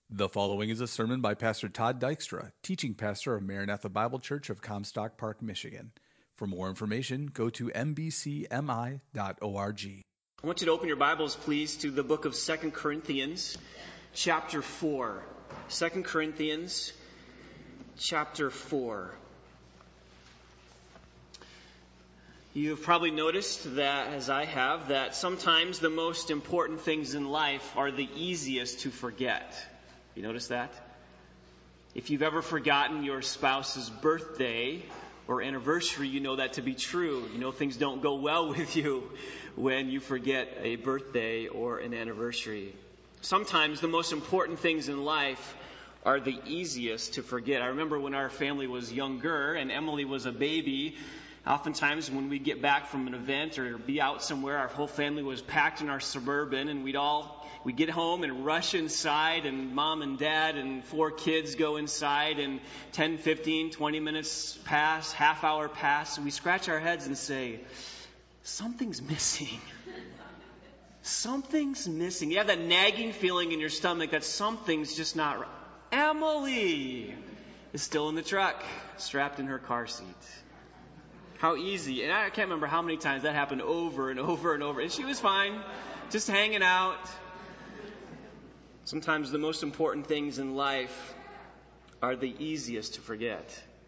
The following is a sermon by Pastor Todd Dykstra, teaching pastor of Maranatha Bible Church of Comstock Park, Michigan. For more information, go to mbcmi.org. I want you to open your Bibles, please, to the book of 2 Corinthians, chapter 4. 2 Corinthians, chapter 4. You've probably noticed that, as I have, that sometimes the most important things in life are the easiest to forget. You notice that? If you've ever forgotten your spouse's birthday or anniversary, you know that to be true. You know things don't go well with you when you forget a birthday or an anniversary. Sometimes the most important things in life are the easiest to forget. I remember when our family was younger and Emily was a baby, oftentimes when we'd get back from an event or be out somewhere, our whole family was packed in our Suburban, and we'd get home and rush inside, and mom and dad and 4 kids go inside, and 10, 15, 20 minutes pass, half hour pass, and we scratch our heads and say, something's missing. Something's missing. You have that nagging feeling in your stomach that something's just not right. Emily is still in the truck, strapped in her car seat. How easy. And I can't remember how many times that happened over and over and over. And she was fine, just hanging out. Sometimes the most important things in life are the easiest to forget.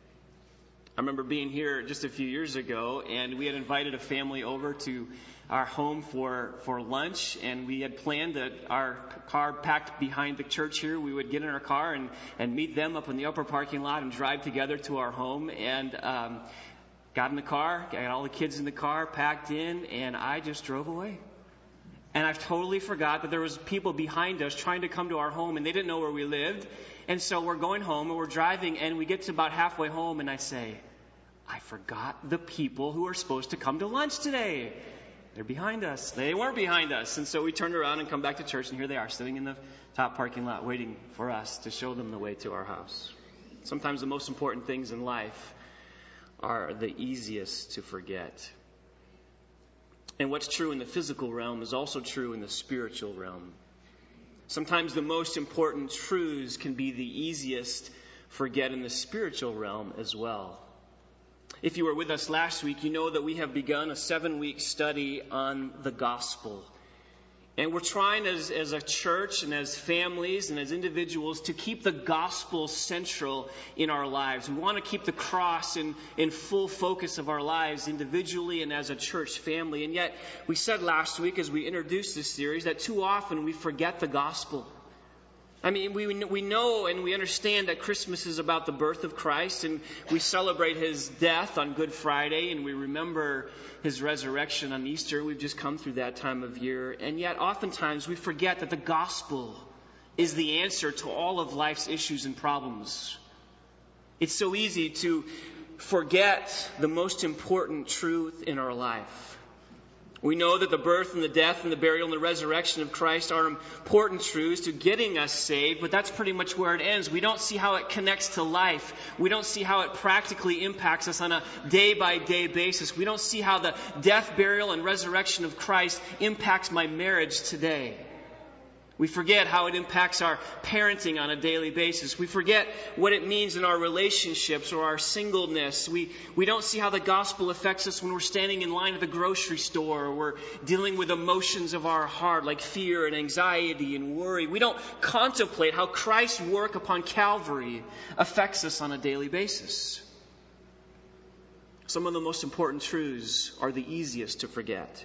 I remember being here just a few years ago, and we had invited a family over to our home for lunch, and we had planned that our car packed behind the church here, we would get in our car and meet them up in the upper parking lot and drive together to our home. And got in the car, got all the kids in the car, packed in, and I just drove away. And I totally forgot that there was people behind us trying to come to our home, and they didn't know where we lived. And so we're going home, and we're driving, and we get to about halfway home, and I say, I forgot the people who are supposed to come to lunch today. They're behind us. They weren't behind us. And so we turned around and come back to church, and here they are, sitting in the top parking lot, waiting for us to show them the way to our house. Sometimes the most important things in life are the easiest to forget. And what's true in the physical realm is also true in the spiritual realm. Sometimes the most important truths can be the easiest forget in the spiritual realm as well. If you were with us last week, you know that we have begun a 7-week study on the gospel. And we're trying as a church and as families and as individuals to keep the gospel central in our lives. We want to keep the cross in full focus of our lives individually and as a church family. And yet we said last week as we introduced this series that too often we forget the gospel. I mean, we know and we understand that Christmas is about the birth of Christ, and we celebrate His death on Good Friday, and we remember His resurrection on Easter. We've just come through that time of year. And yet, oftentimes, we forget that the gospel is the answer to all of life's issues and problems. It's so easy to forget the most important truth in our life. We know that the birth and the death and the burial and the resurrection of Christ are important truths to getting us saved, but that's pretty much where it ends. We don't see how it connects to life. We don't see how it practically impacts us on a day-by-day basis. We don't see how the death, burial, and resurrection of Christ impacts my marriage today. We forget how it impacts our parenting on a daily basis. We forget what it means in our relationships or our singleness. We don't see how the gospel affects us when we're standing in line at the grocery store or we're dealing with emotions of our heart like fear and anxiety and worry. We don't contemplate how Christ's work upon Calvary affects us on a daily basis. Some of the most important truths are the easiest to forget.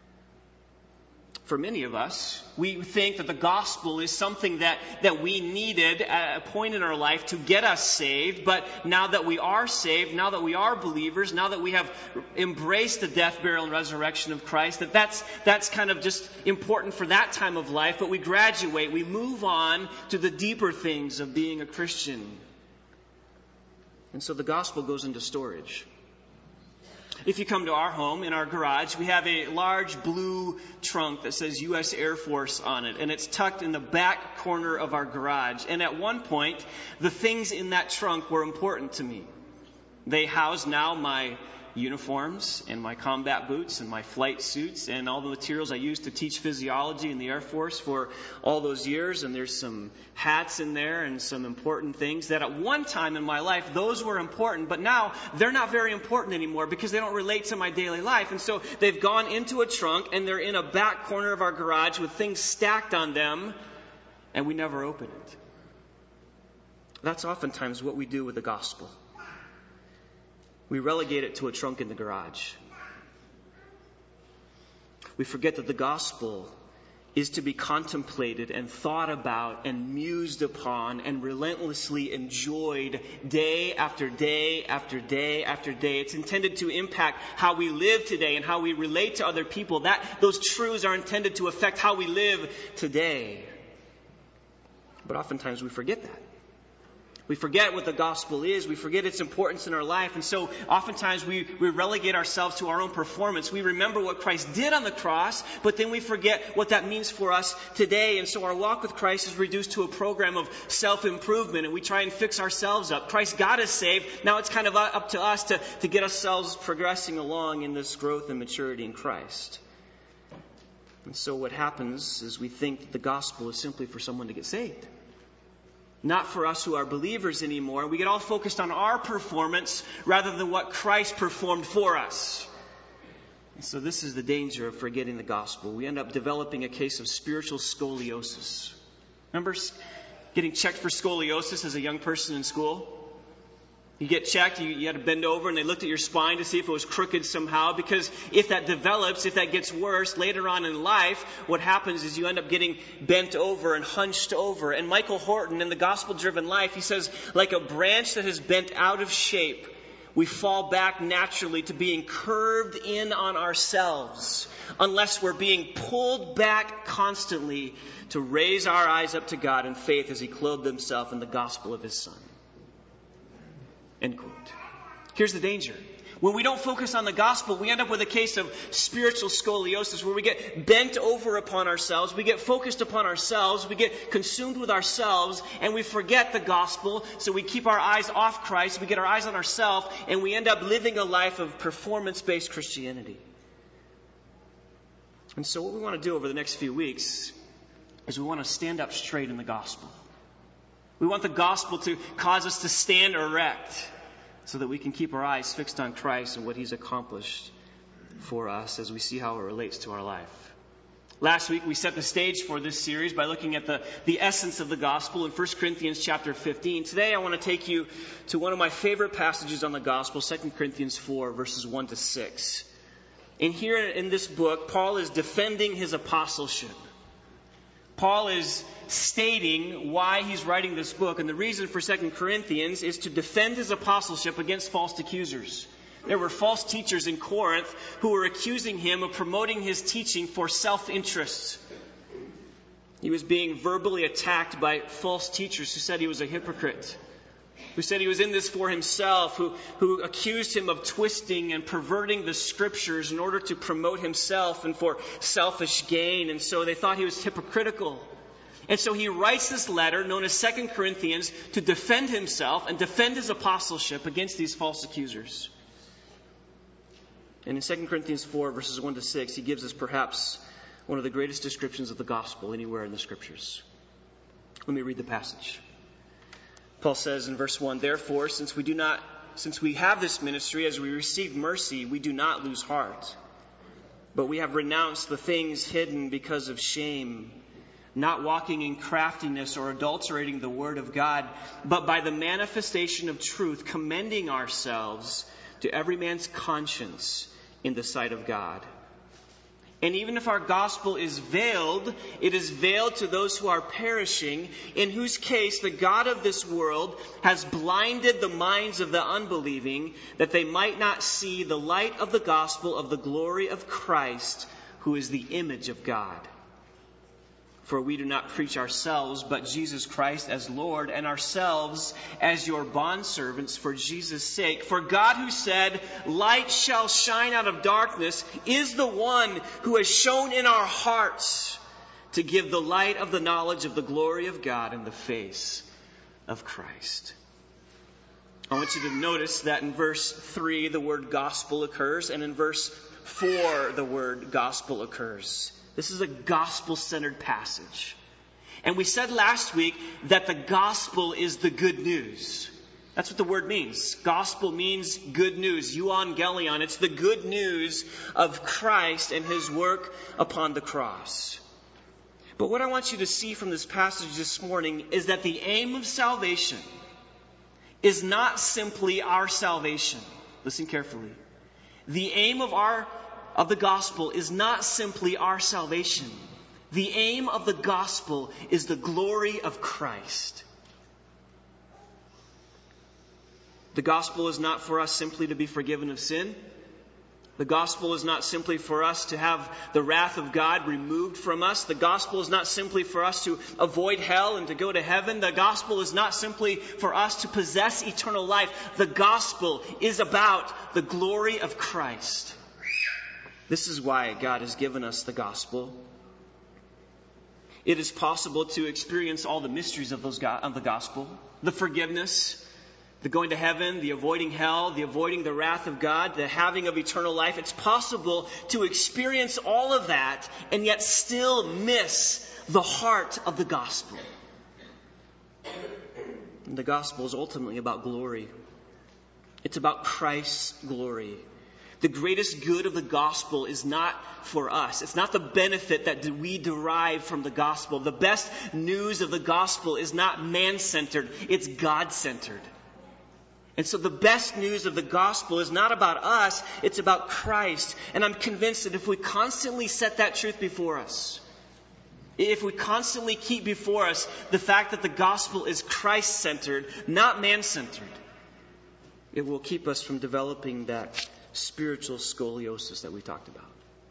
For many of us, we think that the gospel is something that we needed at a point in our life to get us saved. But now that we are saved, now that we are believers, now that we have embraced the death, burial, and resurrection of Christ, that's kind of just important for that time of life. But we graduate, we move on to the deeper things of being a Christian. And so the gospel goes into storage. If you come to our home, in our garage, we have a large blue trunk that says U.S. Air Force on it, and it's tucked in the back corner of our garage. And at one point, the things in that trunk were important to me. They house now my uniforms and my combat boots and my flight suits and all the materials I used to teach physiology in the Air Force for all those years. And there's some hats in there and some important things that at one time in my life, those were important. But now they're not very important anymore because they don't relate to my daily life. And so they've gone into a trunk and they're in a back corner of our garage with things stacked on them, and we never open it. That's oftentimes what we do with the gospel. We relegate it to a trunk in the garage. We forget that the gospel is to be contemplated and thought about and mused upon and relentlessly enjoyed day after day after day after day. It's intended to impact how we live today and how we relate to other people. Those truths are intended to affect how we live today. But oftentimes we forget that. We forget what the gospel is. We forget its importance in our life. And so oftentimes we relegate ourselves to our own performance. We remember what Christ did on the cross, but then we forget what that means for us today. And so our walk with Christ is reduced to a program of self-improvement, and we try and fix ourselves up. Christ got us saved. Now it's kind of up to us to get ourselves progressing along in this growth and maturity in Christ. And so what happens is we think the gospel is simply for someone to get saved. Not for us who are believers anymore. We get all focused on our performance rather than what Christ performed for us. And so this is the danger of forgetting the gospel. We end up developing a case of spiritual scoliosis. Remember getting checked for scoliosis as a young person in school? You get checked, you had to bend over, and they looked at your spine to see if it was crooked somehow. Because if that develops, if that gets worse later on in life, what happens is you end up getting bent over and hunched over. And Michael Horton, in The Gospel-Driven Life, he says, like a branch that has bent out of shape, we fall back naturally to being curved in on ourselves, unless we're being pulled back constantly to raise our eyes up to God in faith as He clothed Himself in the gospel of His Son. End quote. Here's the danger. When we don't focus on the gospel, we end up with a case of spiritual scoliosis where we get bent over upon ourselves, we get focused upon ourselves, we get consumed with ourselves, and we forget the gospel, so we keep our eyes off Christ, we get our eyes on ourselves, and we end up living a life of performance-based Christianity. And so what we want to do over the next few weeks is we want to stand up straight in the gospel. We want the gospel to cause us to stand erect so that we can keep our eyes fixed on Christ and what He's accomplished for us as we see how it relates to our life. Last week we set the stage for this series by looking at the essence of the gospel in 1 Corinthians chapter 15. Today I want to take you to one of my favorite passages on the gospel, 2 Corinthians 4, verses 1 to 6. And here in this book, Paul is defending his apostleship. Paul is stating why he's writing this book, and the reason for 2 Corinthians is to defend his apostleship against false accusers. There were false teachers in Corinth who were accusing him of promoting his teaching for self-interest. He was being verbally attacked by false teachers who said he was a hypocrite, who said he was in this for himself, who accused him of twisting and perverting the scriptures in order to promote himself and for selfish gain. And so they thought he was hypocritical. And so he writes this letter known as 2 Corinthians to defend himself and defend his apostleship against these false accusers. And in 2 Corinthians 4, verses 1 to 6, he gives us perhaps one of the greatest descriptions of the gospel anywhere in the scriptures. Let me read the passage. Paul says in verse 1, "Therefore, since we have this ministry, as we receive mercy, we do not lose heart. But we have renounced the things hidden because of shame, not walking in craftiness or adulterating the word of God, but by the manifestation of truth, commending ourselves to every man's conscience in the sight of God. And even if our gospel is veiled, it is veiled to those who are perishing, in whose case the God of this world has blinded the minds of the unbelieving, that they might not see the light of the gospel of the glory of Christ, who is the image of God. For we do not preach ourselves, but Jesus Christ as Lord, and ourselves as your bondservants for Jesus' sake. For God, who said, 'Light shall shine out of darkness,' is the one who has shone in our hearts to give the light of the knowledge of the glory of God in the face of Christ." I want you to notice that in verse 3 the word gospel occurs, and in verse 4 the word gospel occurs. This is a gospel-centered passage. And we said last week that the gospel is the good news. That's what the word means. Gospel means good news. Euangelion. It's the good news of Christ and His work upon the cross. But what I want you to see from this passage this morning is that the aim of salvation is not simply our salvation. Listen carefully. The aim of the gospel is not simply our salvation. The aim of the gospel is the glory of Christ. The gospel is not for us simply to be forgiven of sin. The gospel is not simply for us to have the wrath of God removed from us. The gospel is not simply for us to avoid hell and to go to heaven. The gospel is not simply for us to possess eternal life. The gospel is about the glory of Christ. This is why God has given us the gospel. It is possible to experience all the mysteries of the gospel. The forgiveness, the going to heaven, the avoiding hell, the avoiding the wrath of God, the having of eternal life. It's possible to experience all of that and yet still miss the heart of the gospel. And the gospel is ultimately about glory. It's about Christ's glory. The greatest good of the gospel is not for us. It's not the benefit that we derive from the gospel. The best news of the gospel is not man-centered. It's God-centered. And so the best news of the gospel is not about us, it's about Christ. And I'm convinced that if we constantly set that truth before us, if we constantly keep before us the fact that the gospel is Christ-centered, not man-centered, it will keep us from developing that spiritual scoliosis that we talked about.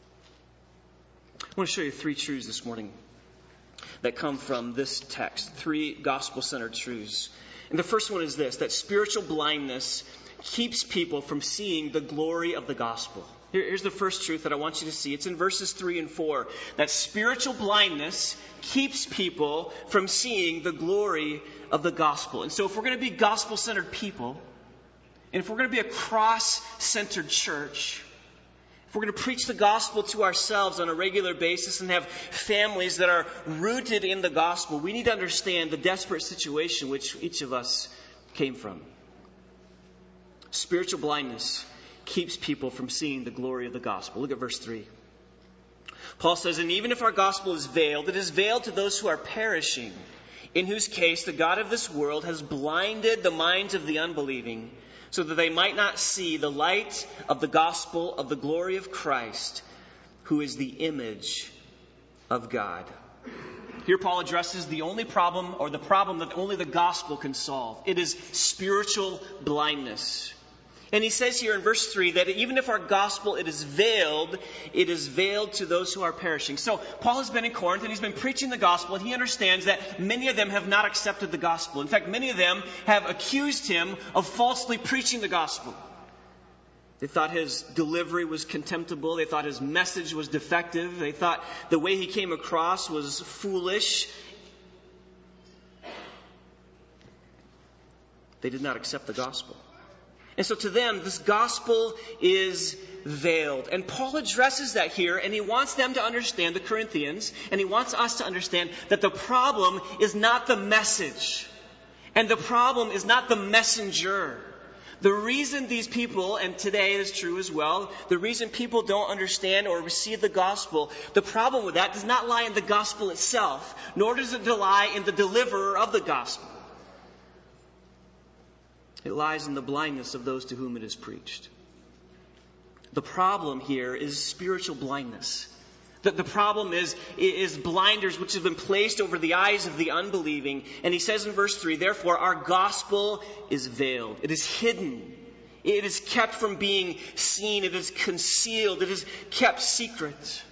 I want to show you 3 truths this morning that come from this text. 3 gospel-centered truths. And the first one is this, that spiritual blindness keeps people from seeing the glory of the gospel. Here's the first truth that I want you to see. It's in verses 3 and 4. That spiritual blindness keeps people from seeing the glory of the gospel. And so if we're going to be gospel-centered people, and if we're going to be a cross-centered church, if we're going to preach the gospel to ourselves on a regular basis and have families that are rooted in the gospel, we need to understand the desperate situation which each of us came from. Spiritual blindness keeps people from seeing the glory of the gospel. Look at verse 3. Paul says, "And even if our gospel is veiled, it is veiled to those who are perishing, in whose case the God of this world has blinded the minds of the unbelieving, so that they might not see the light of the gospel of the glory of Christ, who is the image of God." Here Paul addresses the only problem, or the problem that only the gospel can solve. It is spiritual blindness. And he says here in verse 3 that even if our gospel it is veiled to those who are perishing. So Paul has been in Corinth and he's been preaching the gospel, and he understands that many of them have not accepted the gospel. In fact, many of them have accused him of falsely preaching the gospel. They thought his delivery was contemptible. They thought his message was defective. They thought the way he came across was foolish. They did not accept the gospel. And so to them, this gospel is veiled. And Paul addresses that here, and he wants them to understand, the Corinthians, and he wants us to understand that the problem is not the message. And the problem is not the messenger. The reason these people, and today it is true as well, the reason people don't understand or receive the gospel, the problem with that does not lie in the gospel itself, nor does it lie in the deliverer of the gospel. It lies in the blindness of those to whom it is preached. The problem here is spiritual blindness. The problem is blinders which have been placed over the eyes of the unbelieving. And he says in verse 3, "Therefore our gospel is veiled." It is hidden. It is kept from being seen. It is concealed. It is kept secret.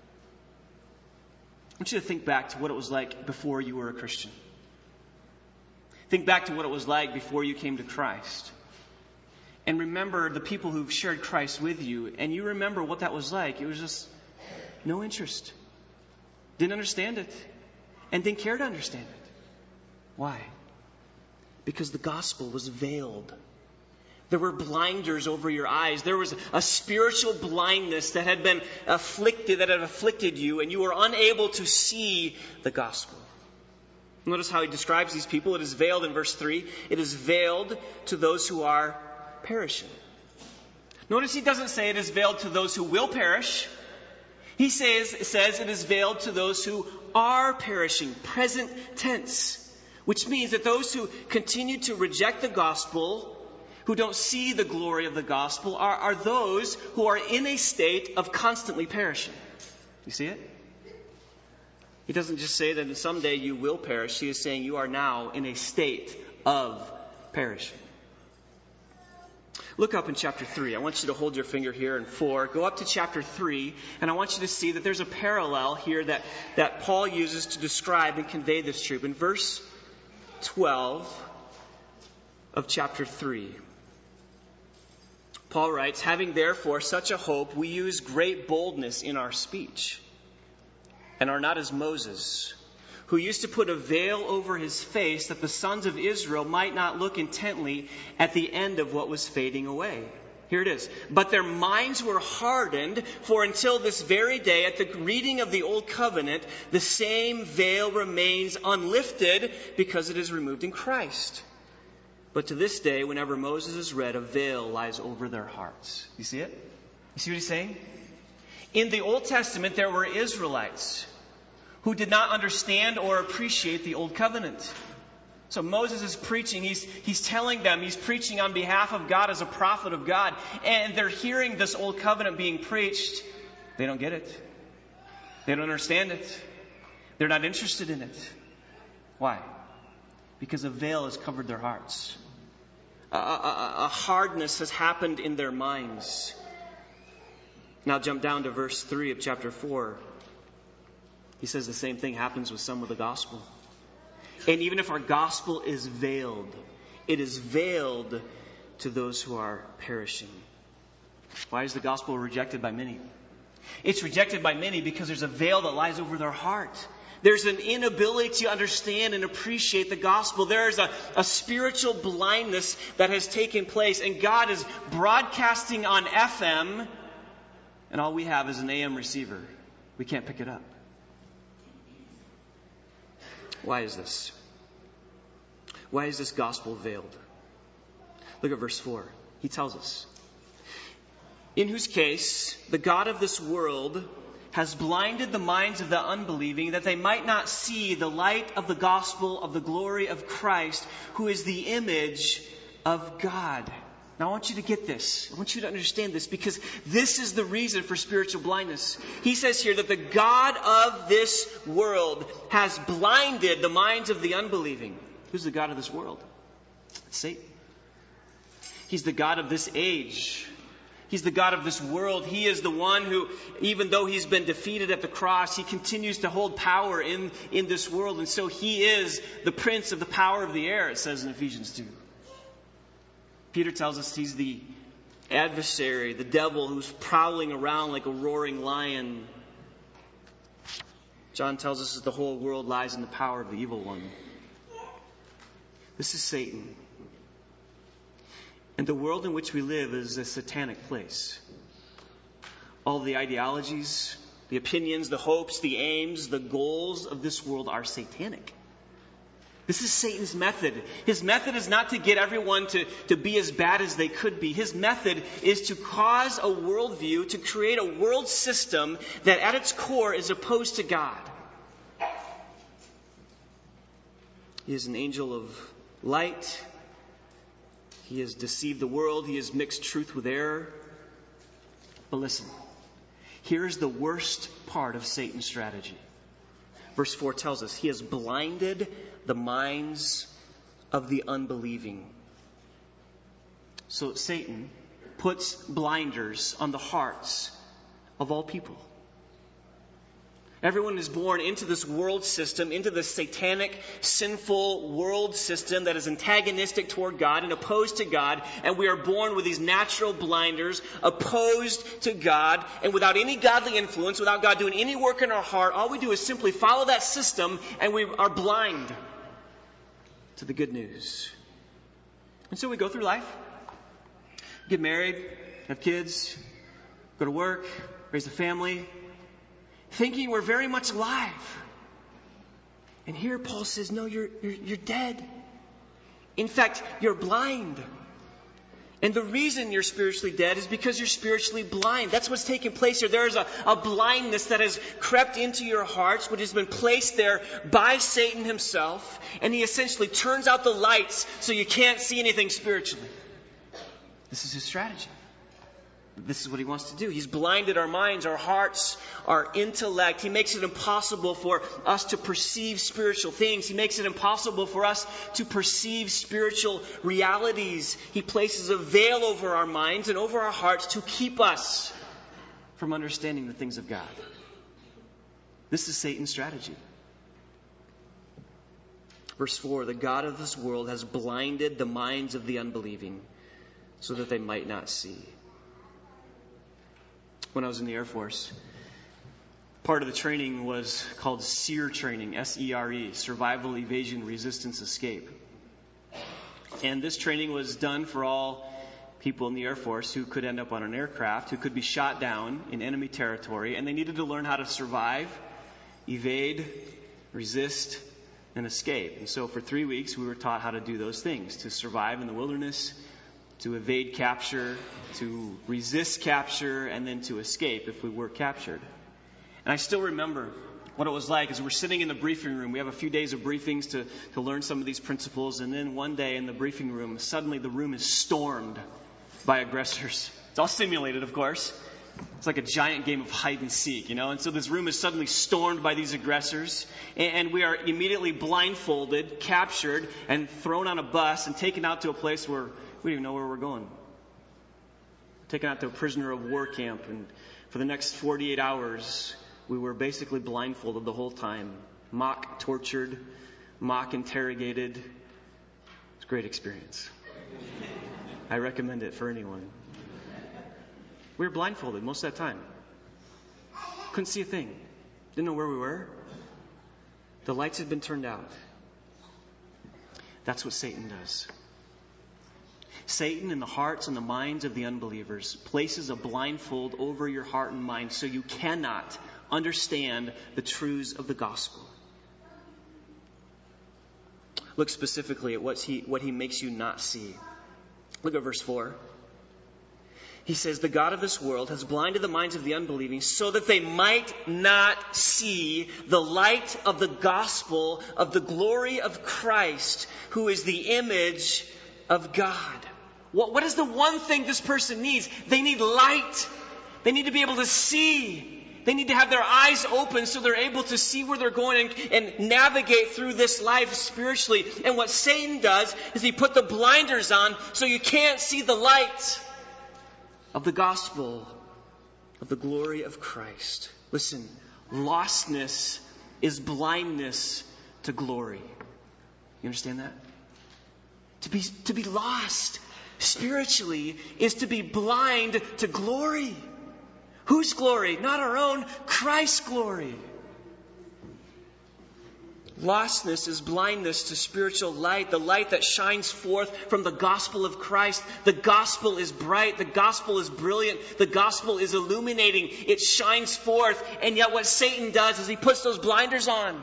I want you to think back to what it was like before you were a Christian. Think back to what it was like before you came to Christ. And remember the people who've shared Christ with you. And you remember what that was like. It was just no interest. Didn't understand it. And didn't care to understand it. Why? Because the gospel was veiled. There were blinders over your eyes. There was a spiritual blindness that had been afflicted you, and you were unable to see the gospel. Notice how he describes these people. It is veiled in verse 3. It is veiled to those who are perishing. Notice he doesn't say it is veiled to those who will perish. He says it is veiled to those who are perishing, present tense, which means that those who continue to reject the gospel, who don't see the glory of the gospel, are those who are in a state of constantly perishing. You see it? He doesn't just say that someday you will perish. He is saying you are now in a state of perishing. Look up in chapter 3. I want you to hold your finger here in 4. Go up to chapter 3, and I want you to see that there's a parallel here that Paul uses to describe and convey this truth. In verse 12 of chapter 3, Paul writes, "Having therefore such a hope, we use great boldness in our speech, and are not as Moses, who used to put a veil over his face that the sons of Israel might not look intently at the end of what was fading away." Here it is. "But their minds were hardened, for until this very day, at the reading of the old covenant, the same veil remains unlifted because it is removed in Christ. But to this day, whenever Moses is read, a veil lies over their hearts." You see it? You see what he's saying? In the Old Testament, there were Israelites who did not understand or appreciate the Old Covenant. So Moses is preaching, he's telling them, he's preaching on behalf of God as a prophet of God, and they're hearing this Old Covenant being preached. They don't get it. They don't understand it. They're not interested in it. Why? Because a veil has covered their hearts. A hardness has happened in their minds. Now jump down to verse 3 of chapter 4. He says the same thing happens with some of the gospel. "And even if our gospel is veiled, it is veiled to those who are perishing." Why is the gospel rejected by many? It's rejected by many because there's a veil that lies over their heart. There's an inability to understand and appreciate the gospel. There is a spiritual blindness that has taken place, and God is broadcasting on FM, and all we have is an AM receiver. We can't pick it up. Why is this? Why is this gospel veiled? Look at verse 4. He tells us, "In whose case the God of this world has blinded the minds of the unbelieving, that they might not see the light of the gospel of the glory of Christ, who is the image of God." Now I want you to get this. I want you to understand this, because this is the reason for spiritual blindness. He says here that the God of this world has blinded the minds of the unbelieving. Who's the God of this world? It's Satan. He's the God of this age. He's the God of this world. He is the one who, even though he's been defeated at the cross, he continues to hold power in this world. And so he is the prince of the power of the air, it says in Ephesians 2. Peter tells us he's the adversary, the devil who's prowling around like a roaring lion. John tells us that the whole world lies in the power of the evil one. This is Satan. And the world in which we live is a satanic place. All the ideologies, the opinions, the hopes, the aims, the goals of this world are satanic. This is Satan's method. His method is not to get everyone to be as bad as they could be. His method is to cause a worldview, to create a world system that at its core is opposed to God. He is an angel of light. He has deceived the world. He has mixed truth with error. But listen, here's the worst part of Satan's strategy. Verse 4 tells us he has blinded the minds of the unbelieving. So Satan puts blinders on the hearts of all people. Everyone is born into this world system, into this satanic, sinful world system that is antagonistic toward God and opposed to God. And we are born with these natural blinders, opposed to God. And without any godly influence, without God doing any work in our heart, all we do is simply follow that system, and we are blind to the good news. And so we go through life. get married, have kids, go to work, raise a family, thinking we're very much alive. And here Paul says, no, you're dead. In fact, you're blind. And the reason you're spiritually dead is because you're spiritually blind. That's what's taking place here. There is a blindness that has crept into your hearts, which has been placed there by Satan himself. And he essentially turns out the lights so you can't see anything spiritually. This is his strategy. This is what he wants to do. He's blinded our minds, our hearts, our intellect. He makes it impossible for us to perceive spiritual things. He makes it impossible for us to perceive spiritual realities. He places a veil over our minds and over our hearts to keep us from understanding the things of God. This is Satan's strategy. Verse 4, the God of this world has blinded the minds of the unbelieving so that they might not see. When I was in the Air Force, part of the training was called SERE training, S-E-R-E, Survival, Evasion, Resistance, Escape. And this training was done for all people in the Air Force who could end up on an aircraft, who could be shot down in enemy territory, and they needed to learn how to survive, evade, resist, and escape. And so for 3 weeks, we were taught how to do those things, to survive in the wilderness, to evade capture, to resist capture, and then to escape if we were captured. And I still remember what it was like as we're sitting in the briefing room. We have a few days of briefings to learn some of these principles. And then one day in the briefing room, suddenly the room is stormed by aggressors. It's all simulated, of course. It's like a giant game of hide and seek, you know. And so this room is suddenly stormed by these aggressors. And we are immediately blindfolded, captured, and thrown on a bus and taken out to a place where we don't even know where we're going. Taken out to a prisoner of war camp. And for the next 48 hours, we were basically blindfolded the whole time. Mock tortured, mock interrogated. It's a great experience. I recommend it for anyone. We were blindfolded most of that time. Couldn't see a thing. Didn't know where we were. The lights had been turned out. That's what Satan does. Satan, in the hearts and the minds of the unbelievers, places a blindfold over your heart and mind so you cannot understand the truths of the gospel. Look specifically at what he makes you not see. Look at verse 4. He says, the God of this world has blinded the minds of the unbelieving so that they might not see the light of the gospel of the glory of Christ, who is the image of God. What is the one thing this person needs? They need light. They need to be able to see. They need to have their eyes open so they're able to see where they're going and navigate through this life spiritually. And what Satan does is he put the blinders on so you can't see the light of the gospel of the glory of Christ. Listen, lostness is blindness to glory. You understand that? To be lost spiritually is to be blind to glory. Whose glory? Not our own, Christ's glory. Lostness is blindness to spiritual light, the light that shines forth from the gospel of Christ. The gospel is bright, the gospel is brilliant, the gospel is illuminating, it shines forth, and yet what Satan does is he puts those blinders on.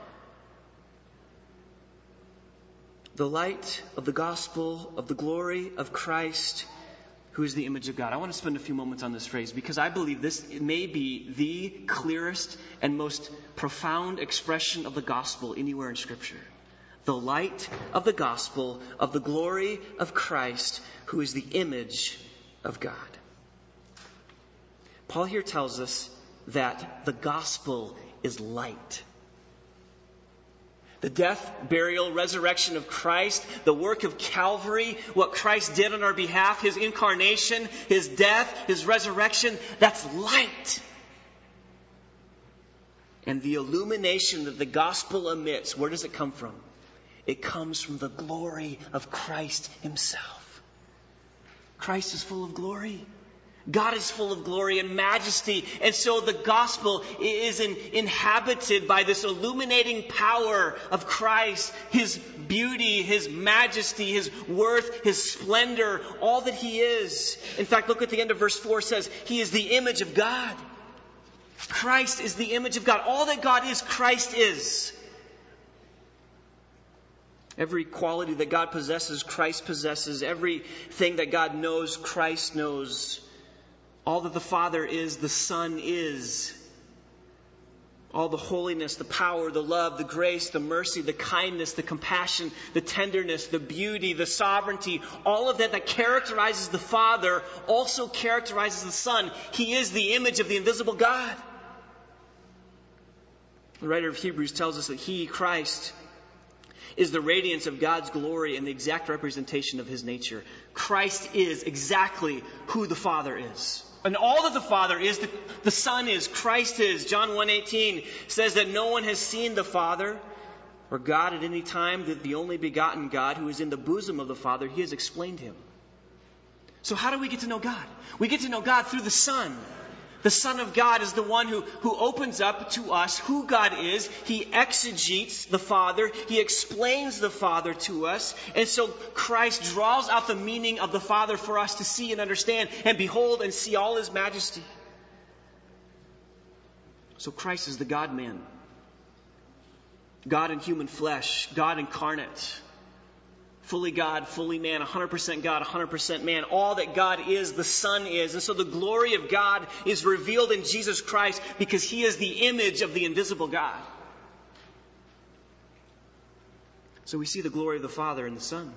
The light of the gospel of the glory of Christ, who is the image of God. I want to spend a few moments on this phrase because I believe this may be the clearest and most profound expression of the gospel anywhere in Scripture. The light of the gospel of the glory of Christ, who is the image of God. Paul here tells us that the gospel is light. The death, burial, resurrection of Christ, the work of Calvary, what Christ did on our behalf, His incarnation, His death, His resurrection, that's light. And the illumination that the gospel emits, where does it come from? It comes from the glory of Christ Himself. Christ is full of glory. God is full of glory and majesty. And so the gospel is inhabited by this illuminating power of Christ, His beauty, His majesty, His worth, His splendor, all that He is. In fact, look at the end of verse 4 says, He is the image of God. Christ is the image of God. All that God is, Christ is. Every quality that God possesses, Christ possesses. Everything that God knows, Christ knows. All that the Father is, the Son is. All the holiness, the power, the love, the grace, the mercy, the kindness, the compassion, the tenderness, the beauty, the sovereignty, all of that characterizes the Father also characterizes the Son. He is the image of the invisible God. The writer of Hebrews tells us that He, Christ, is the radiance of God's glory and the exact representation of His nature. Christ is exactly who the Father is. And all that the Father is, the Son is, Christ is. John 1:18 says that no one has seen the Father or God at any time, that the only begotten God who is in the bosom of the Father, He has explained Him. So how do we get to know God? We get to know God through the Son. The Son of God is the one who opens up to us who God is. He exegetes the Father. He explains the Father to us. And so Christ draws out the meaning of the Father for us to see and understand and behold and see all His majesty. So Christ is the God-man. God in human flesh. God incarnate. Fully God, fully man, 100% God, 100% man. All that God is, the Son is. And so the glory of God is revealed in Jesus Christ because He is the image of the invisible God. So we see the glory of the Father in the Son.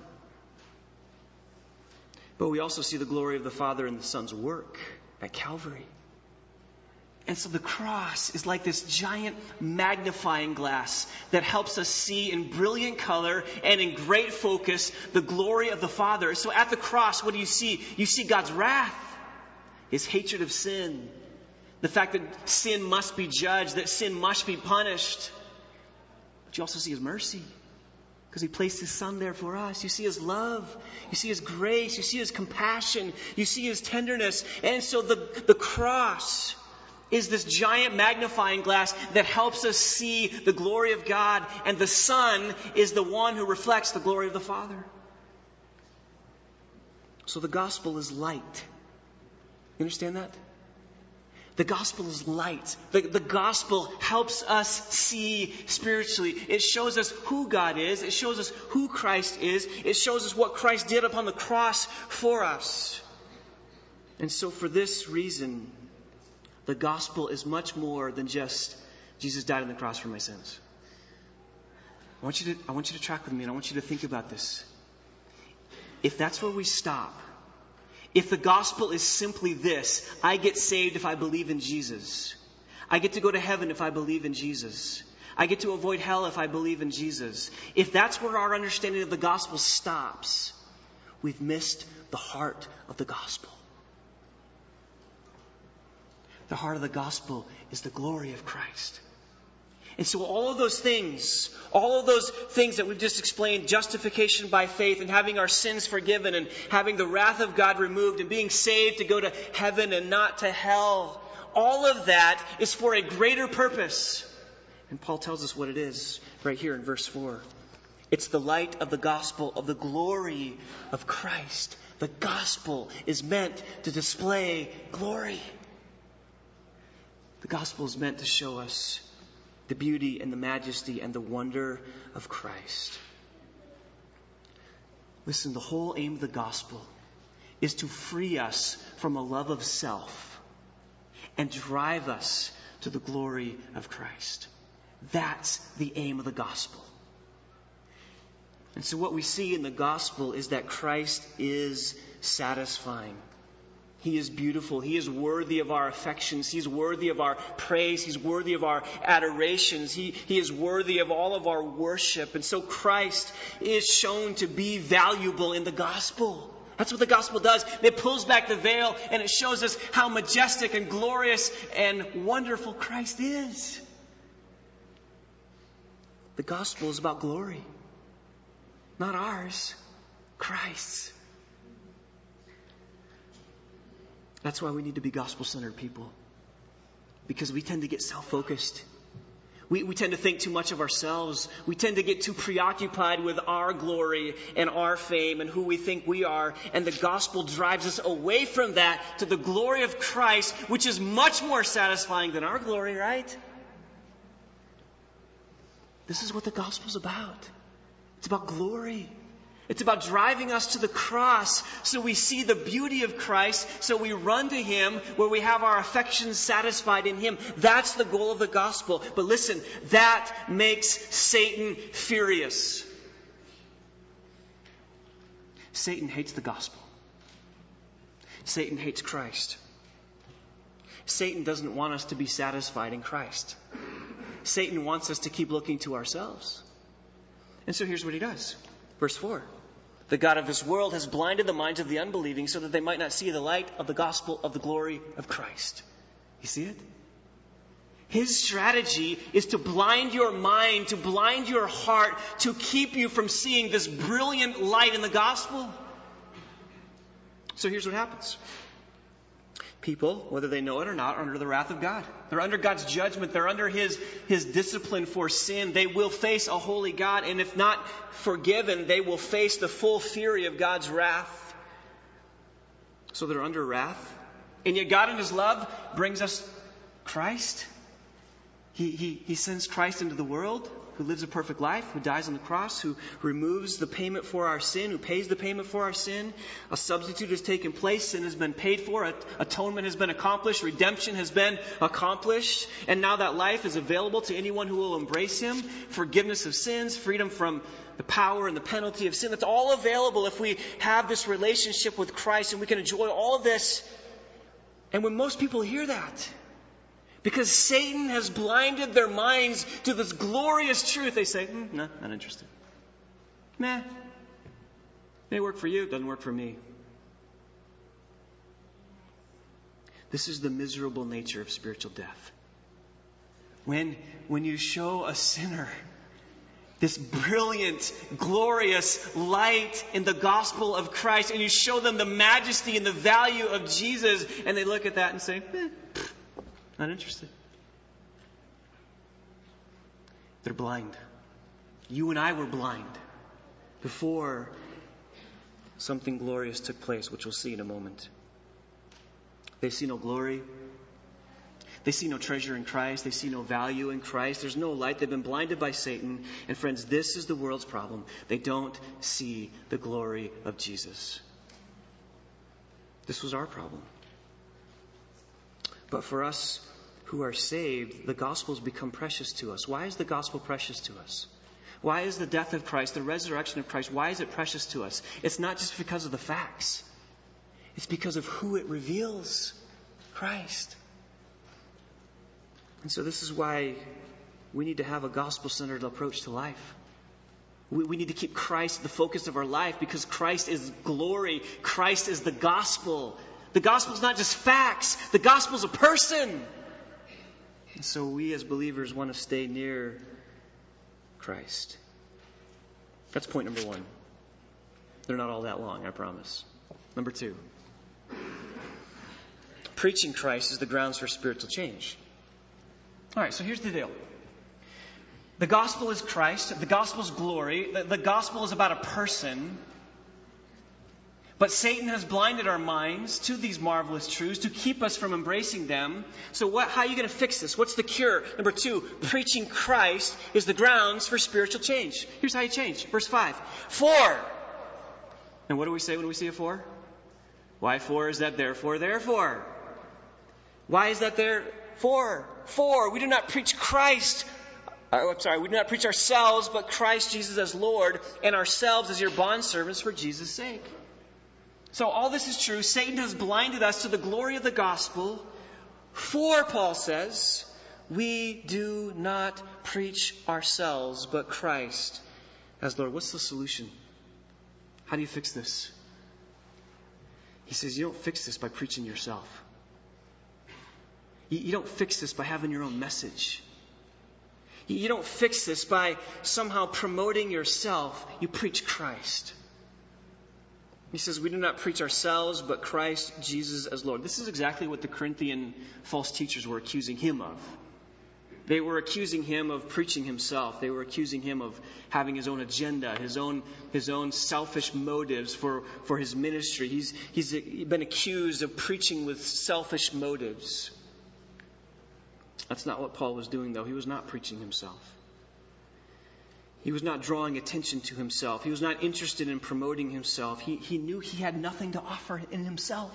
But we also see the glory of the Father in the Son's work at Calvary. And so the cross is like this giant magnifying glass that helps us see in brilliant color and in great focus the glory of the Father. So at the cross, what do you see? You see God's wrath, His hatred of sin, the fact that sin must be judged, that sin must be punished. But you also see His mercy because He placed His Son there for us. You see His love. You see His grace. You see His compassion. You see His tenderness. And so the cross is this giant magnifying glass that helps us see the glory of God, and the Son is the one who reflects the glory of the Father. So the gospel is light. You understand that? The gospel is light. The gospel helps us see spiritually. It shows us who God is. It shows us who Christ is. It shows us what Christ did upon the cross for us. And so for this reason, the gospel is much more than just Jesus died on the cross for my sins. I want you to track with me, and I want you to think about this. If that's where we stop, if the gospel is simply this, I get saved if I believe in Jesus. I get to go to heaven if I believe in Jesus. I get to avoid hell if I believe in Jesus. If that's where our understanding of the gospel stops, we've missed the heart of the gospel. The heart of the gospel is the glory of Christ. And so all of those things that we've just explained, justification by faith and having our sins forgiven and having the wrath of God removed and being saved to go to heaven and not to hell, all of that is for a greater purpose. And Paul tells us what it is right here in verse 4. It's the light of the gospel of the glory of Christ. The gospel is meant to display glory. The gospel is meant to show us the beauty and the majesty and the wonder of Christ. Listen, the whole aim of the gospel is to free us from a love of self and drive us to the glory of Christ. That's the aim of the gospel. And so what we see in the gospel is that Christ is satisfying. He is beautiful. He is worthy of our affections. He's worthy of our praise. He's worthy of our adorations. He is worthy of all of our worship. And so Christ is shown to be valuable in the gospel. That's what the gospel does. It pulls back the veil and it shows us how majestic and glorious and wonderful Christ is. The gospel is about glory. Not ours. Christ's. That's why we need to be gospel-centered people. Because we tend to get self-focused. We tend to think too much of ourselves. We tend to get too preoccupied with our glory and our fame and who we think we are. And the gospel drives us away from that to the glory of Christ, which is much more satisfying than our glory, right? This is what the gospel's about. It's about glory. It's about driving us to the cross so we see the beauty of Christ, so we run to Him where we have our affections satisfied in Him. That's the goal of the gospel. But listen, that makes Satan furious. Satan hates the gospel. Satan hates Christ. Satan doesn't want us to be satisfied in Christ. Satan wants us to keep looking to ourselves. And so here's what he does. Verse 4. The God of this world has blinded the minds of the unbelieving so that they might not see the light of the gospel of the glory of Christ. You see it? His strategy is to blind your mind, to blind your heart, to keep you from seeing this brilliant light in the gospel. So here's what happens. People, whether they know it or not, are under the wrath of God. They're under God's judgment. They're under His discipline for sin. They will face a holy God. And if not forgiven, they will face the full fury of God's wrath. So they're under wrath. And yet God in His love brings us Christ. He sends Christ into the world, who lives a perfect life, who dies on the cross, who removes the payment for our sin, who pays the payment for our sin. A substitute has taken place. Sin has been paid for. Atonement has been accomplished. Redemption has been accomplished. And now that life is available to anyone who will embrace Him. Forgiveness of sins, freedom from the power and the penalty of sin. That's all available if we have this relationship with Christ, and we can enjoy all of this. And when most people hear that, because Satan has blinded their minds to this glorious truth, they say, no, not interested. Nah. May work for you, it doesn't work for me. This is the miserable nature of spiritual death. When you show a sinner this brilliant, glorious light in the gospel of Christ, and you show them the majesty and the value of Jesus, and they look at that and say, not interested. They're blind. You and I were blind before something glorious took place, which we'll see in a moment. They see no glory. They see no treasure in Christ. They see no value in Christ. There's no light. They've been blinded by Satan. And friends, this is the world's problem. They don't see the glory of Jesus. This was our problem. But for us who are saved, the gospel has become precious to us. Why is the gospel precious to us? Why is the death of Christ, the resurrection of Christ, why is it precious to us? It's not just because of the facts. It's because of who it reveals, Christ. And so this is why we need to have a gospel-centered approach to life. We need to keep Christ the focus of our life, because Christ is glory. Christ is the gospel. The gospel is not just facts. The gospel is a person. And so we as believers want to stay near Christ. That's point number one. They're not all that long, I promise. Number two. Preaching Christ is the grounds for spiritual change. All right, so here's the deal. The gospel is Christ. The gospel is glory. The gospel is about a person. But Satan has blinded our minds to these marvelous truths to keep us from embracing them. So how are you going to fix this? What's the cure? Number two, preaching Christ is the grounds for spiritual change. Here's how you change. Verse 5. 4. And what do we say when we see a 4? Why 4 is that? Therefore. Why is that there? 4. We do not preach Christ. We do not preach ourselves, but Christ Jesus as Lord, and ourselves as your bondservants for Jesus' sake. So all this is true. Satan has blinded us to the glory of the gospel. For, Paul says, we do not preach ourselves, but Christ as Lord. What's the solution? How do you fix this? He says you don't fix this by preaching yourself. You don't fix this by having your own message. You don't fix this by somehow promoting yourself. You preach Christ. He says, we do not preach ourselves, but Christ Jesus as Lord. This is exactly what the Corinthian false teachers were accusing him of. They were accusing him of preaching himself. They were accusing him of having his own agenda, his own selfish motives for his ministry. He's been accused of preaching with selfish motives. That's not what Paul was doing, though. He was not preaching himself. He was not drawing attention to himself. He was not interested in promoting himself. He knew he had nothing to offer in himself.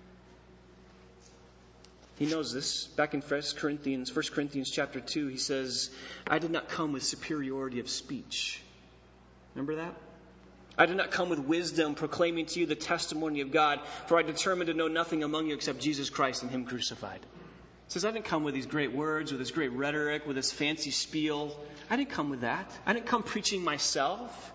He knows this. Back in 1 Corinthians chapter 2, he says, I did not come with superiority of speech. Remember that? I did not come with wisdom proclaiming to you the testimony of God, for I determined to know nothing among you except Jesus Christ and him crucified. He says, I didn't come with these great words, with this great rhetoric, with this fancy spiel. I didn't come with that. I didn't come preaching myself.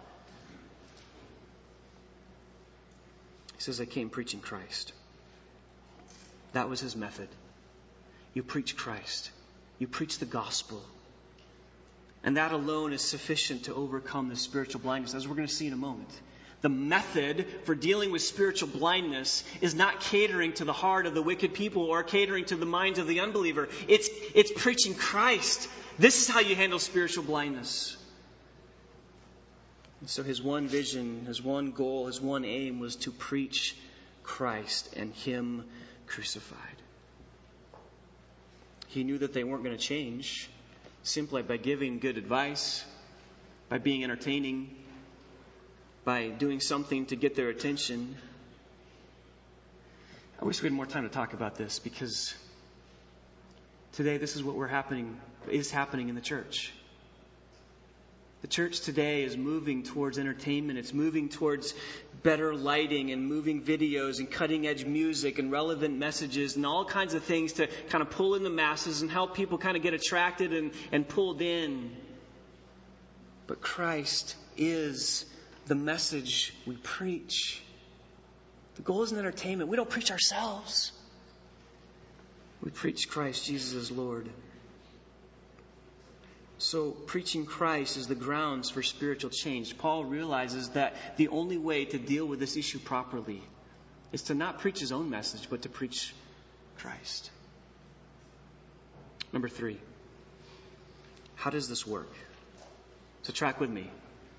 He says, I came preaching Christ. That was his method. You preach Christ. You preach the gospel. And that alone is sufficient to overcome the spiritual blindness, as we're going to see in a moment. The method for dealing with spiritual blindness is not catering to the heart of the wicked people or catering to the minds of the unbeliever. It's preaching Christ. This is how you handle spiritual blindness. And so his one vision, his one goal, his one aim was to preach Christ and him crucified. He knew that they weren't going to change simply by giving good advice, by being entertaining, by doing something to get their attention. I wish we had more time to talk about this, because today this is what is happening in the church. The church today is moving towards entertainment. It's moving towards better lighting and moving videos and cutting edge music and relevant messages and all kinds of things to kind of pull in the masses and help people kind of get attracted and pulled in. But Christ is the message we preach. The goal isn't entertainment. We don't preach ourselves. We preach Christ Jesus as Lord. So preaching Christ is the grounds for spiritual change. Paul realizes that the only way to deal with this issue properly is to not preach his own message, but to preach Christ. Number 3. How does this work? So track with me.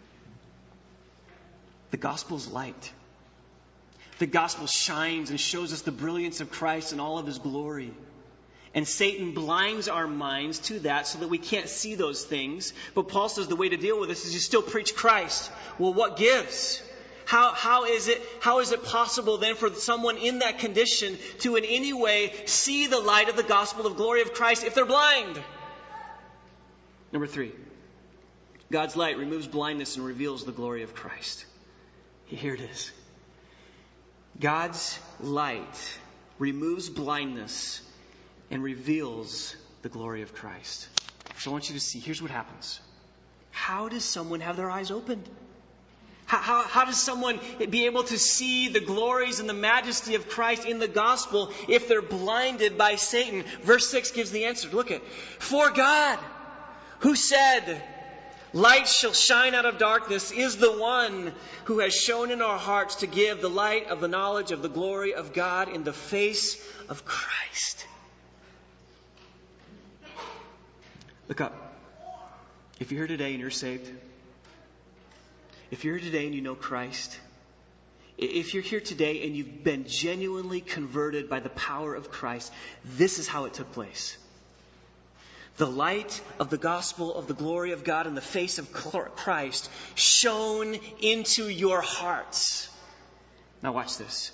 The gospel's light. The gospel shines and shows us the brilliance of Christ and all of his glory. And Satan blinds our minds to that so that we can't see those things. But Paul says the way to deal with this is you still preach Christ. Well, what gives? How is it possible then for someone in that condition to in any way see the light of the gospel of glory of Christ if they're blind? Number 3. God's light removes blindness and reveals the glory of Christ. Here it is. God's light removes blindness and reveals the glory of Christ. So I want you to see, here's what happens. How does someone have their eyes opened? How does someone be able to see the glories and the majesty of Christ in the gospel if they're blinded by Satan? Verse 6 gives the answer. Look at, for God, who said, light shall shine out of darkness, is the one who has shown in our hearts to give the light of the knowledge of the glory of God in the face of Christ. Look up. If you're here today and you're saved, if you're here today and you know Christ, if you're here today and you've been genuinely converted by the power of Christ, this is how it took place. The light of the gospel of the glory of God in the face of Christ shone into your hearts. Now watch this.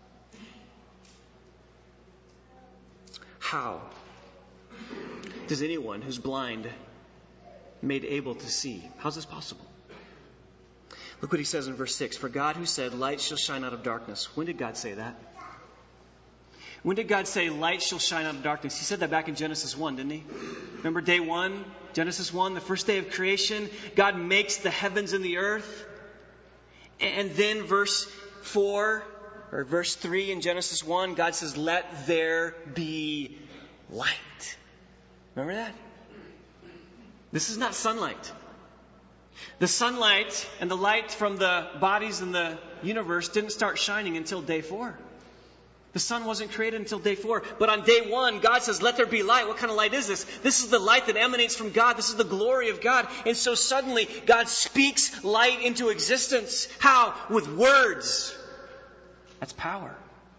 How does anyone who's blind made able to see? How's this possible? Look what he says in verse 6. For God who said, light shall shine out of darkness. When did God say that? When did God say, light shall shine out of darkness? He said that back in Genesis 1, didn't he? Remember day 1, Genesis 1, the first day of creation? God makes the heavens and the earth. And then verse 4, or verse 3 in Genesis 1, God says, let there be light. Remember that? This is not sunlight. The sunlight and the light from the bodies in the universe didn't start shining until day 4. The sun wasn't created until day 4. But on day 1, God says, let there be light. What kind of light is this? This is the light that emanates from God. This is the glory of God. And so suddenly, God speaks light into existence. How? With words. That's power.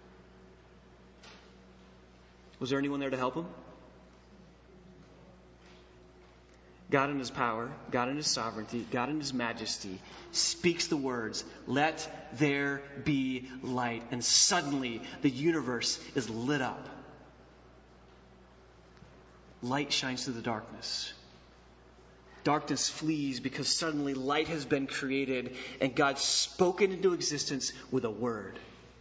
Was there anyone there to help him? God in His power, God in His sovereignty, God in His majesty speaks the words, let there be light. And suddenly the universe is lit up. Light shines through the darkness. Darkness flees because suddenly light has been created and God spoken into existence with a word.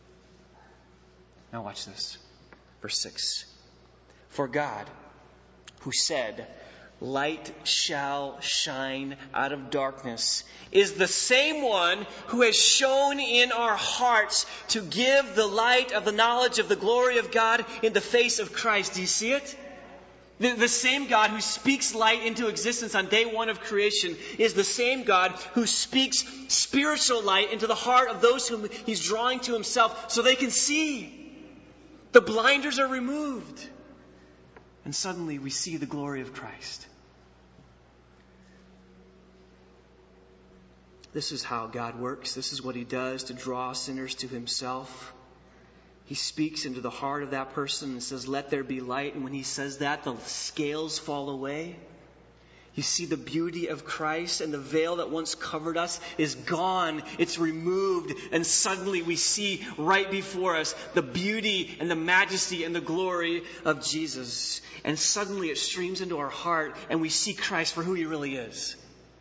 Now watch this. Verse 6. For God, who said, light shall shine out of darkness, is the same one who has shone in our hearts to give the light of the knowledge of the glory of God in the face of Christ. Do you see it? The same God who speaks light into existence on day 1 of creation is the same God who speaks spiritual light into the heart of those whom He's drawing to Himself so they can see. The blinders are removed. And suddenly we see the glory of Christ. This is how God works. This is what He does to draw sinners to Himself. He speaks into the heart of that person and says, let there be light. And when He says that, the scales fall away. You see the beauty of Christ, and the veil that once covered us is gone. It's removed. And suddenly we see right before us the beauty and the majesty and the glory of Jesus. And suddenly it streams into our heart and we see Christ for who He really is.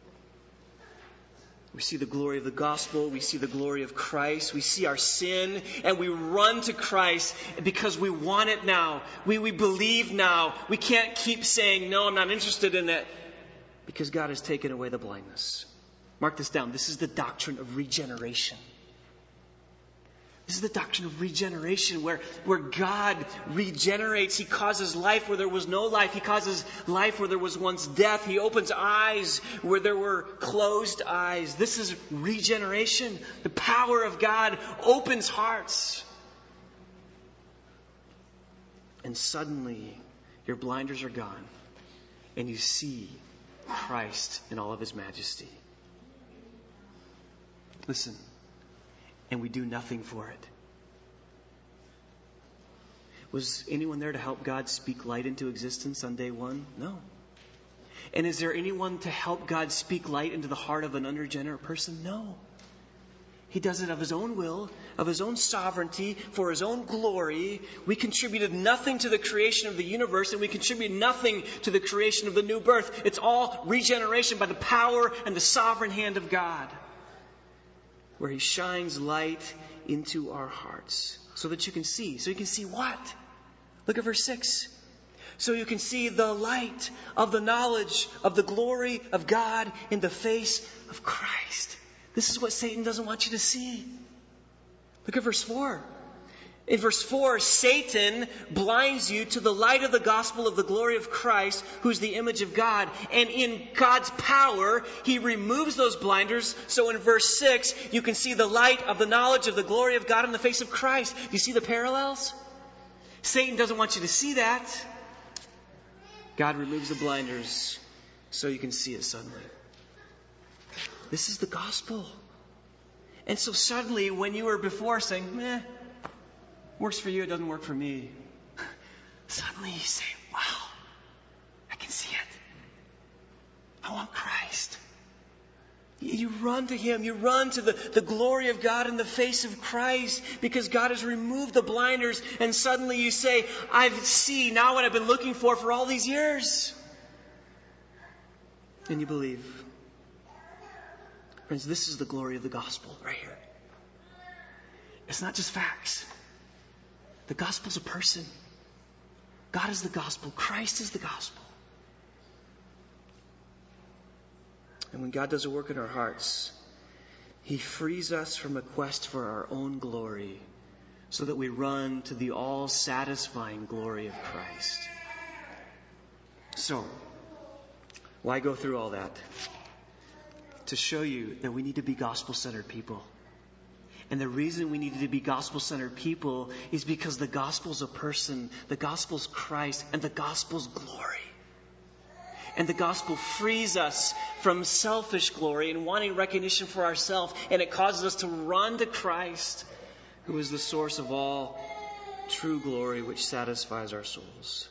We see the glory of the gospel. We see the glory of Christ. We see our sin and we run to Christ because we want it now. We believe now. We can't keep saying, no, I'm not interested in it, because God has taken away the blindness. Mark this down. This is the doctrine of regeneration. This is the doctrine of regeneration where God regenerates. He causes life where there was no life. He causes life where there was once death. He opens eyes where there were closed eyes. This is regeneration. The power of God opens hearts. And suddenly your blinders are gone and you see Christ in all of His majesty. Listen. And we do nothing for it. Was anyone there to help God speak light into existence on day 1? No. And is there anyone to help God speak light into the heart of an unregenerate person? No. He does it of His own will, of His own sovereignty, for His own glory. We contributed nothing to the creation of the universe, and we contribute nothing to the creation of the new birth. It's all regeneration by the power and the sovereign hand of God, where He shines light into our hearts so that you can see. So you can see what? Look at verse 6. So you can see the light of the knowledge of the glory of God in the face of Christ. This is what Satan doesn't want you to see. Look at verse 4. In verse 4, Satan blinds you to the light of the gospel of the glory of Christ, who's the image of God. And in God's power, He removes those blinders. So in verse 6, you can see the light of the knowledge of the glory of God in the face of Christ. Do you see the parallels? Satan doesn't want you to see that. God removes the blinders so you can see it suddenly. This is the gospel. And so suddenly, when you were before saying, works for you, it doesn't work for me, suddenly you say, wow, I can see it. I want Christ. You run to Him. You run to the glory of God in the face of Christ because God has removed the blinders, and suddenly you say, I see now what I've been looking for all these years. And you believe. Friends, this is the glory of the gospel right here. It's not just facts. The gospel's a person. God is the gospel. Christ is the gospel. And when God does a work in our hearts, He frees us from a quest for our own glory so that we run to the all-satisfying glory of Christ. So, why go through all that? to show you that we need to be gospel-centered people. And the reason we needed to be gospel-centered people is because the gospel's a person, the gospel's Christ, and the gospel's glory. And the gospel frees us from selfish glory and wanting recognition for ourselves, and it causes us to run to Christ, who is the source of all true glory, which satisfies our souls.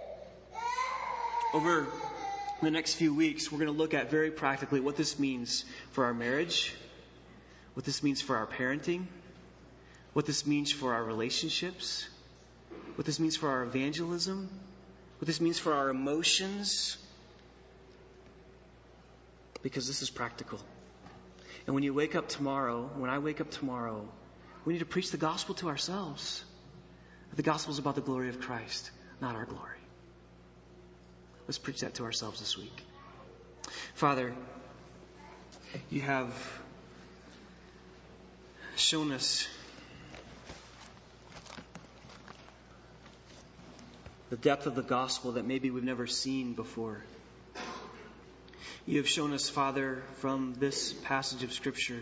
Over the next few weeks, we're going to look at very practically what this means for our marriage, what this means for our parenting, what this means for our relationships, what this means for our evangelism, what this means for our emotions, because this is practical. And when I wake up tomorrow, we need to preach the gospel to ourselves. The gospel is about the glory of Christ, not our glory. Let's preach that to ourselves this week. Father, you have shown us the depth of the gospel that maybe we've never seen before. You have shown us, Father, from this passage of Scripture,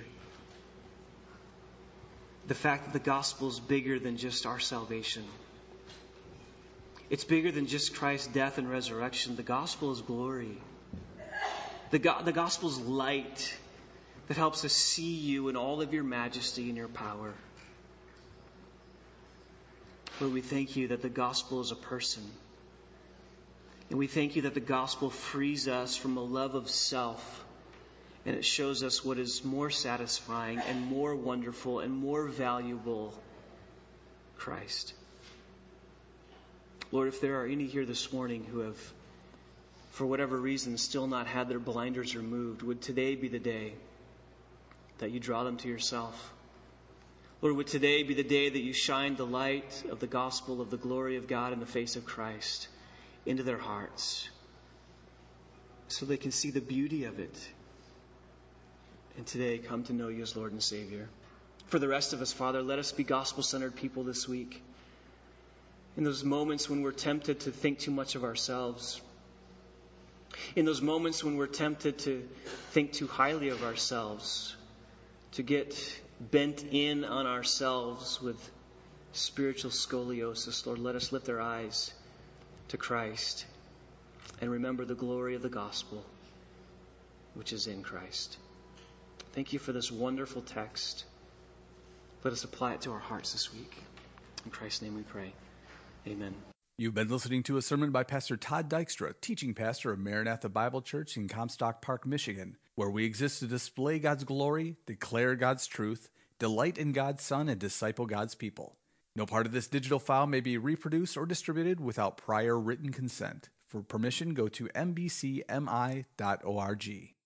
the fact that the gospel is bigger than just our salvation. It's bigger than just Christ's death and resurrection. The gospel is glory. The gospel is light that helps us see you in all of your majesty and your power. Lord, we thank you that the gospel is a person. And we thank you that the gospel frees us from a love of self. And it shows us what is more satisfying and more wonderful and more valuable: Christ. Lord, if there are any here this morning who have, for whatever reason, still not had their blinders removed, would today be the day that you draw them to yourself? Lord, would today be the day that you shine the light of the gospel of the glory of God in the face of Christ into their hearts, so they can see the beauty of it, and today come to know you as Lord and Savior. For the rest of us, Father, let us be gospel-centered people this week. In those moments when we're tempted to think too much of ourselves, in those moments when we're tempted to think too highly of ourselves, to get bent in on ourselves with spiritual scoliosis, Lord, let us lift our eyes to Christ and remember the glory of the gospel, which is in Christ. Thank you for this wonderful text. Let us apply it to our hearts this week. In Christ's name we pray. Amen. You've been listening to a sermon by Pastor Todd Dykstra, teaching pastor of Maranatha Bible Church in Comstock Park, Michigan, where we exist to display God's glory, declare God's truth, delight in God's Son, and disciple God's people. No part of this digital file may be reproduced or distributed without prior written consent. For permission, go to mbcmi.org.